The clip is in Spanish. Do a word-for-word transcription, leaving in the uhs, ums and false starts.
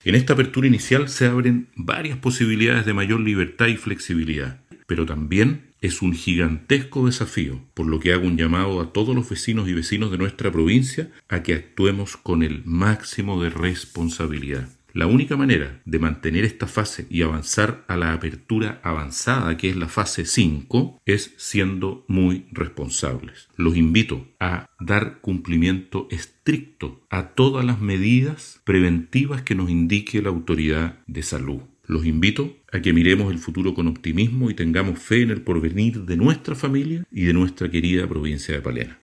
En esta apertura inicial se abren varias posibilidades de mayor libertad y flexibilidad, pero también es un gigantesco desafío, por lo que hago un llamado a todos los vecinos y vecinos de nuestra provincia a que actuemos con el máximo de responsabilidad. La única manera de mantener esta fase y avanzar a la apertura avanzada, que es la fase cinco, es siendo muy responsables. Los invito a dar cumplimiento estricto a todas las medidas preventivas que nos indique la autoridad de salud. Los invito a que miremos el futuro con optimismo y tengamos fe en el porvenir de nuestra familia y de nuestra querida provincia de Palena.